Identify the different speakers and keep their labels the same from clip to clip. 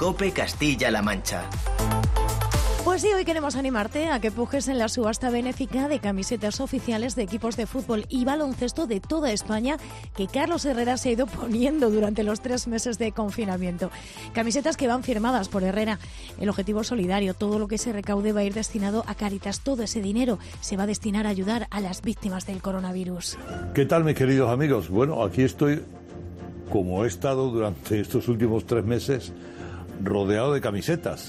Speaker 1: COPE Castilla-La Mancha.
Speaker 2: Pues sí, hoy queremos animarte a que pujes en la subasta benéfica de camisetas oficiales de equipos de fútbol y baloncesto de toda España que Carlos Herrera se ha ido poniendo durante los 3 meses de confinamiento. Camisetas que van firmadas por Herrera. El objetivo solidario, todo lo que se recaude va a ir destinado a Cáritas. Todo ese dinero se va a destinar a ayudar a las víctimas del coronavirus.
Speaker 3: ¿Qué tal, mis queridos amigos? Bueno, aquí estoy, como he estado durante estos últimos 3 meses, rodeado de camisetas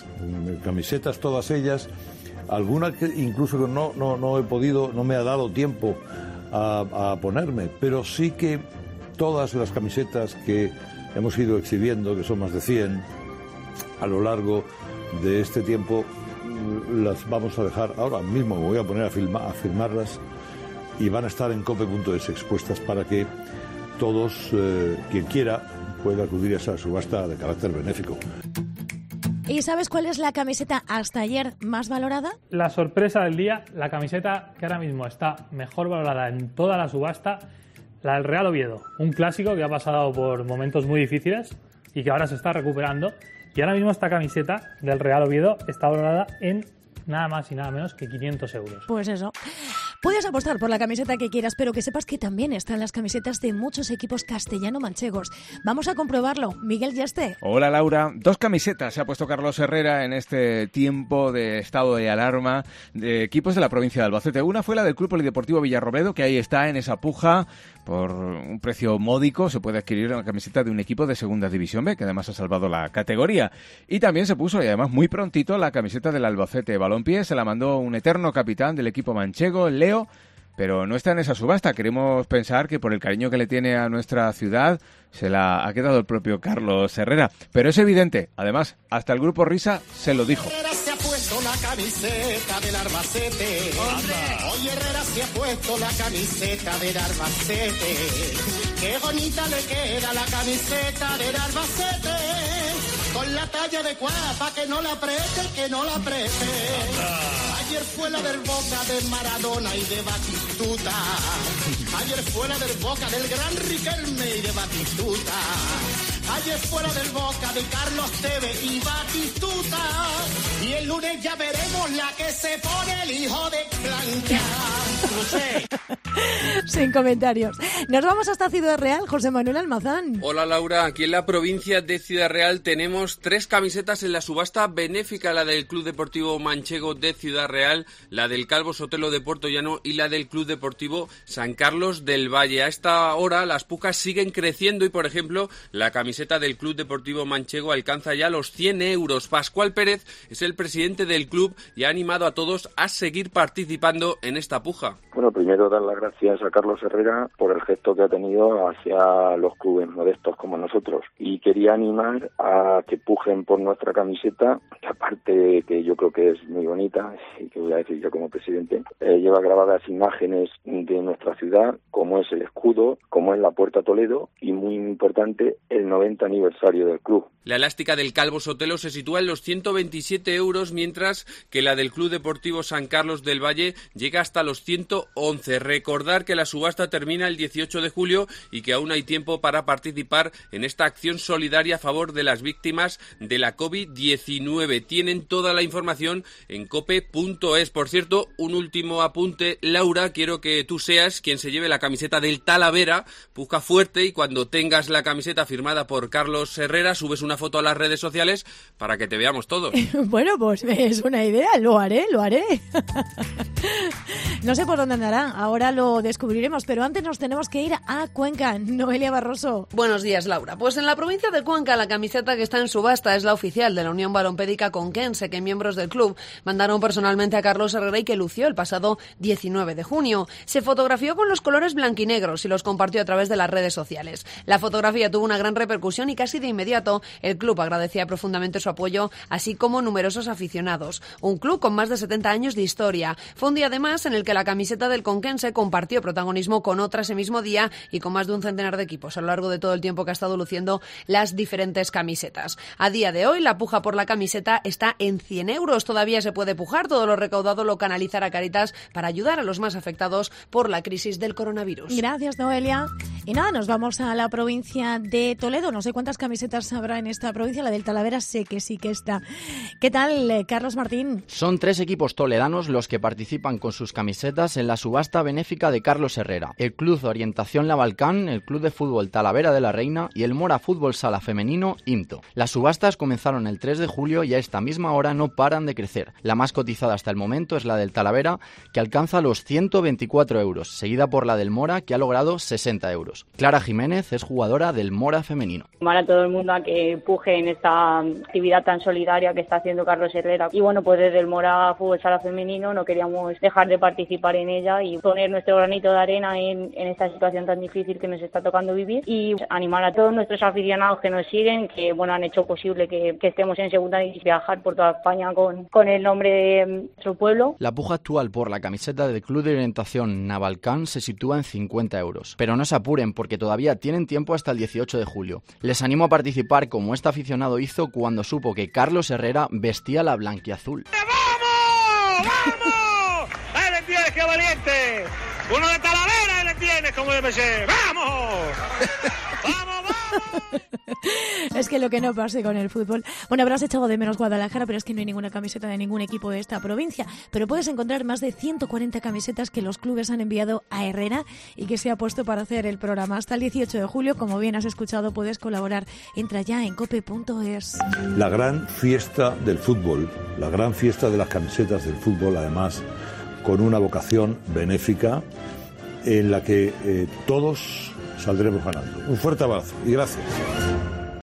Speaker 3: todas ellas, algunas que incluso no he podido, no me ha dado tiempo a ponerme, pero sí que todas las camisetas que hemos ido exhibiendo, que son más de 100 a lo largo de este tiempo, las vamos a dejar ahora mismo, me voy a poner a firmarlas y van a estar en cope.es expuestas para que todos, quien quiera, puede acudir a esa subasta de carácter benéfico.
Speaker 2: ¿Y sabes cuál es la camiseta hasta ayer más valorada?
Speaker 4: La sorpresa del día, la camiseta que ahora mismo está mejor valorada en toda la subasta, la del Real Oviedo, un clásico que ha pasado por momentos muy difíciles y que ahora se está recuperando. Y ahora mismo esta camiseta del Real Oviedo está valorada en nada más y nada menos que 500 euros.
Speaker 2: Pues eso. Puedes apostar por la camiseta que quieras, pero que sepas que también están las camisetas de muchos equipos castellano-manchegos. Vamos a comprobarlo. Miguel Yeste.
Speaker 5: Hola, Laura. 2 camisetas se ha puesto Carlos Herrera en este tiempo de estado de alarma de equipos de la provincia de Albacete. Una fue la del Club Polideportivo Villarrobledo, que ahí está en esa puja. Por un precio módico se puede adquirir una camiseta de un equipo de Segunda División B, que además ha salvado la categoría. Y también se puso, y además muy prontito, la camiseta del Albacete Balompié. Se la mandó un eterno capitán del equipo manchego, Leo, pero no está en esa subasta. Queremos pensar que por el cariño que le tiene a nuestra ciudad se la ha quedado el propio Carlos Herrera. Pero es evidente, además, hasta el grupo Risa se lo dijo.
Speaker 6: Se ha puesto la camiseta del Albacete. Hoy Herrera se ha puesto la camiseta del Albacete. Qué bonita le queda la camiseta del Albacete. Con la talla de cuapa, que no la apriete, que no la apriete. Ayer fue la del Boca de Maradona y de Batistuta. Ayer fue la del Boca del gran Riquelme y de Batistuta. Ayer fue la del Boca de Carlos Tevez y Batistuta. Y el lunes ya veremos la que se pone el hijo de Blanca. No sé.
Speaker 2: Sin comentarios. Nos vamos hasta Ciudad Real, José Manuel Almazán.
Speaker 7: Hola, Laura. Aquí en la provincia de Ciudad Real tenemos 3 camisetas en la subasta benéfica, la del Club Deportivo Manchego de Ciudad Real, la del Calvo Sotelo de Puerto Llano y la del Club Deportivo San Carlos del Valle. A esta hora las pujas siguen creciendo y, por ejemplo, la camiseta del Club Deportivo Manchego alcanza ya los 100 euros. Pascual Pérez es el presidente del club y ha animado a todos a seguir participando en esta puja.
Speaker 8: Bueno, primero dar las gracias a Carlos Herrera por el gesto que ha tenido hacia los clubes modestos como nosotros. Y quería animar a que pujen por nuestra camiseta, que aparte que yo creo que es muy bonita, y que voy a decir yo como presidente, lleva grabadas imágenes de nuestra ciudad, como es el escudo, como es la Puerta Toledo y, muy importante, el 90 aniversario del club.
Speaker 7: La elástica del Calvo Sotelo se sitúa en los 127 euros, mientras que la del Club Deportivo San Carlos del Valle llega hasta los 111. Recordar que la subasta termina el 18 de julio y que aún hay tiempo para participar en esta acción solidaria a favor de las víctimas de la COVID-19. Tienen toda la información en cope.es. Por cierto, un último apunte, Laura, quiero que tú seas quien se lleve la camiseta del Talavera. Puja fuerte y cuando tengas la camiseta firmada por Carlos Herrera, subes una foto a las redes sociales para que te veamos todos.
Speaker 2: Bueno, pues es una idea, lo haré. No sé por dónde andará, ahora lo descubriremos, pero antes nos tenemos que ir a Cuenca. Noelia Barroso.
Speaker 9: Buenos días, Laura. Pues en la provincia de Cuenca la camiseta que está en subasta es la oficial de la Unión Balompédica Conquense, que miembros del club mandaron personalmente a Carlos Herrera y que lució el pasado 19 de junio. Se fotografió con los colores blanquinegros y los compartió a través de las redes sociales. La fotografía tuvo una gran repercusión y casi de inmediato el club agradecía profundamente su apoyo, así como numerosos aficionados. Un club con más de 70 años de historia. Fue un día además en el que la camiseta del Conquense compartió protagonismo con otra ese mismo día y con más de un centenar de equipos a lo largo de todo el tiempo que ha estado luciendo las diferentes camisetas. A día de hoy la puja por la camiseta está en 100 euros. Todavía se puede pujar, todo lo recaudado lo canalizará Cáritas para ayudar a los más afectados por la crisis del coronavirus.
Speaker 2: Gracias, Noelia. Y nada, nos vamos a la provincia de Toledo. no sé cuántas camisetas habrá en esta provincia, la del Talavera sé que sí que está. ¿Qué tal, Carlos Martín?
Speaker 10: Son 3 equipos toledanos los que participan con sus camisetas en la subasta benéfica de Carlos Herrera: el Club Orientación Navalcán, el Club de Fútbol Talavera de la Reina y el Mora Fútbol Sala Femenino IMTO. Las subastas comenzaron el 3 de julio y a esta misma hora no paran de crecer. La más cotizada hasta el momento es la del Talavera, que alcanza los 124 euros, seguida por la del Mora, que ha logrado 60 euros. Clara Jiménez es jugadora del Mora femenino.
Speaker 11: Llamar a todo el mundo a que empuje en esta actividad tan solidaria que está haciendo Carlos Herrera. Y bueno, pues desde el Mora Fútbol Sala Femenino no queríamos dejar de participar en ella y poner nuestro granito de arena en esta situación tan difícil que nos está tocando vivir, y animar a todos nuestros aficionados que nos siguen, que bueno, han hecho posible que estemos en segunda y viajar por toda España con el nombre de nuestro pueblo.
Speaker 10: La puja actual por la camiseta del Club de Orientación Navalcán se sitúa en 50 euros. Pero no se apuren porque todavía tienen tiempo hasta el 18 de julio. Les animo a participar como este aficionado hizo cuando supo que Carlos Herrera vestía la blanquiazul.
Speaker 12: ¡Vamos! ¡Vamos! ¡Ahí le tienes, qué valiente! ¡Uno de Talavera ahí le tienes, como debe ser! ¡Vamos! ¡Vamos, vamos!
Speaker 2: Es que lo que no pase con el fútbol. Bueno, habrás echado de menos Guadalajara, pero es que no hay ninguna camiseta de ningún equipo de esta provincia. Pero puedes encontrar más de 140 camisetas que los clubes han enviado a Herrera y que se ha puesto para hacer el programa. Hasta el 18 de julio, como bien has escuchado, puedes colaborar. Entra ya en cope.es.
Speaker 3: La gran fiesta del fútbol, la gran fiesta de las camisetas del fútbol, además con una vocación benéfica en la que todos saldremos ganando. Un fuerte abrazo y gracias.